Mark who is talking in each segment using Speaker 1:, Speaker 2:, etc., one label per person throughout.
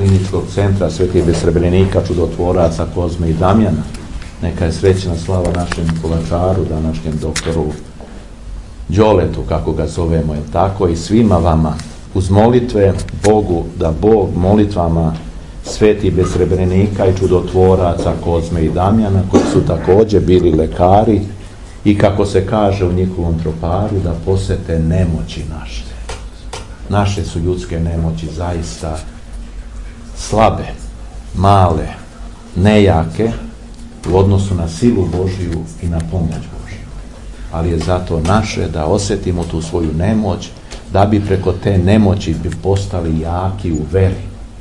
Speaker 1: Kliničkog centra Svetih Srebrenika, čudotvoraca Kozme i Damjana. Neka je srećna slava našem kolačaru, današnjem doktoru Đoletu, kako ga zovemo, je tako, i svima vama uz molitve Bogu, da Bog molitvama Svetih Srebrenika i čudotvoraca Kozme i Damjana, koji su također bili lekari, i kako se kaže u njihovom troparu, da posete nemoći naše. Naše su ljudske nemoći zaista slabe, male, nejake u odnosu na silu Božiju i na pomoć Božiju. Ali je zato naše da osjetimo tu svoju nemoć, da bi preko te nemoći bi postali jaki u veri,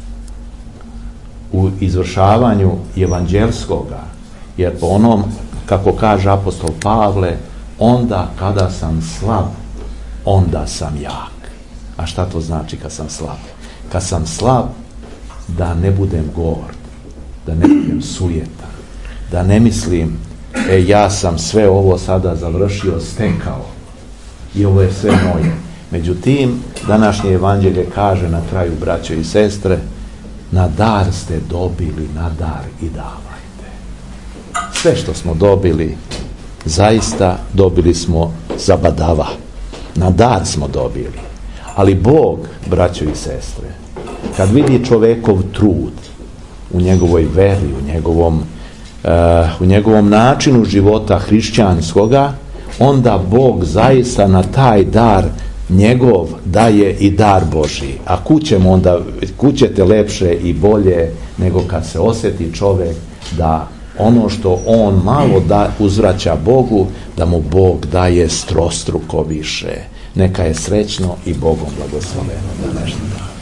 Speaker 1: u izvršavanju evanđelskoga, jer po onom, kako kaže apostol Pavle, onda kada sam slab, onda sam jak. A šta to znači kad sam slab? Kad sam slab, da ne budem gord, da ne budem sujetan, da ne mislim, ja sam sve ovo sada završio, stekao i ovo je sve moje. Međutim, današnje evanđelje kaže na kraju, braćo i sestre, na dar ste dobili, na dar i davajte. Sve što smo dobili, zaista dobili smo za badava. Na dar smo dobili. Ali Bog, braćo i sestre, kad vidi čovekov trud u njegovoj veri, u njegovom načinu života hrišćanskoga, onda Bog zaista na taj dar njegov daje i dar Božji. A kućete lepše i bolje nego kad se osjeti čovjek da ono što on malo uzvraća Bogu, da mu Bog daje strostruko više. Neka je srećno i Bogom blagosloveno današnji dan.